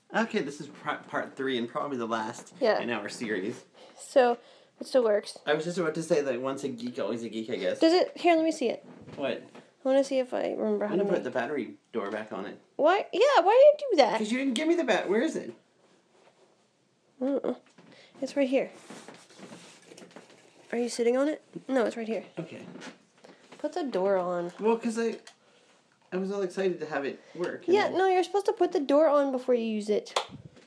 Okay, this is part 3 and probably the last in our series. So, it still works. I was just about to say that once a geek, always a geek, I guess. Does it? Here, let me see it. What? I want to see if I remember how to put the battery door back on it. Why? Yeah, why did you do that? Because you didn't give me the bat. Where is it? It's right here. Are you sitting on it? No, it's right here. Okay. Put the door on. Well, because I was all excited to have it work. Yeah, no, you're supposed to put the door on before you use it.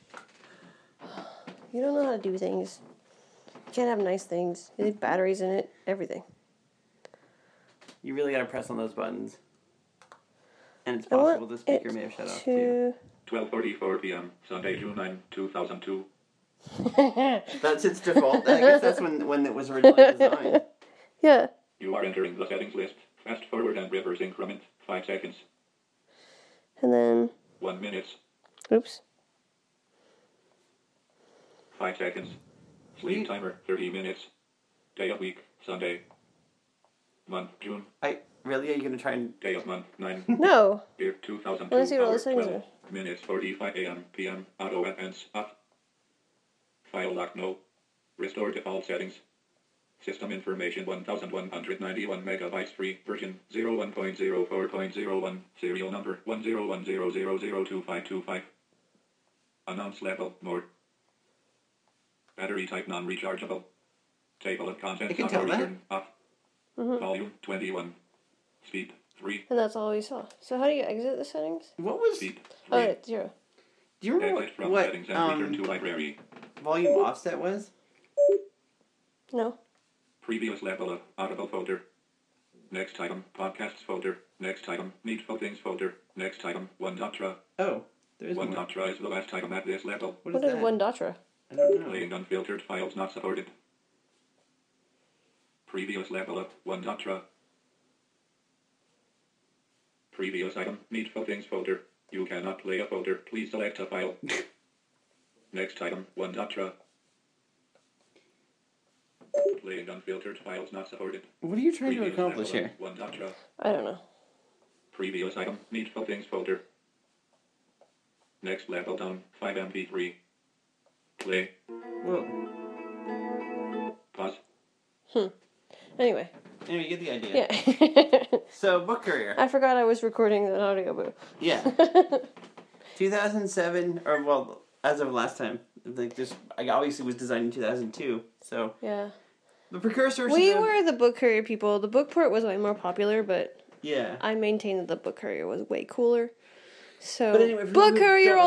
You don't know how to do things. You can't have nice things. You need batteries in it, everything. You really gotta press on those buttons. And it's possible the speaker may have shut off too. 12:44 p.m. Sunday, June 9, 2002. That's its default. I guess that's when it was originally designed. Yeah. You are entering the settings list. Fast forward and reverse increment. 5 seconds. And then... 1 minute. Oops. 5 seconds. Sleep timer, 30 minutes. Day of week, Sunday. Month, June. Really? Are you going to try and... Day of month, 9. No. Year 2002. Let's see what all the settings are. Minutes, 45 a.m., p.m. Auto events, off. File lock, no. Restore default settings. System information 1191 megabytes free. Version 01.04.01. Serial number 10100025525. Announce level, more. Battery type non-rechargeable. Table of contents auto return off. Volume 21. Speed 3. And that's all we saw. So how do you exit the settings? What was... Speed 3. Oh, it's 0. Do you remember Exit from what settings and return to library. volume offset was? No. Previous level of Audible folder. Next item, podcasts folder. Next item, Needful Things folder. Next item, OneDotra. Oh, there is one. OneDotra is the last item at this level. What is OneDotra? I don't know. Playing unfiltered files not supported. Previous level of OneDotra. Previous item, Needful Things folder. You cannot play a folder. Please select a file. Next item, OneDotra. Playing unfiltered files not supported. What are you trying to accomplish here? OneDotra. I don't know. Previous item, Needful Things folder. Next level down, 5 MP3. Play. Whoa. Pause. Anyway, you get the idea. yeah. So, Book Courier. I forgot I was recording an audiobook. Yeah. 2007, or well, as of last time. Like this, I obviously was designed in 2002, so... Yeah. The precursor... We were the Book Courier people. The Bookport was way more popular, but... Yeah. I maintained that the Book Courier was way cooler. So, but anyway, Book Courier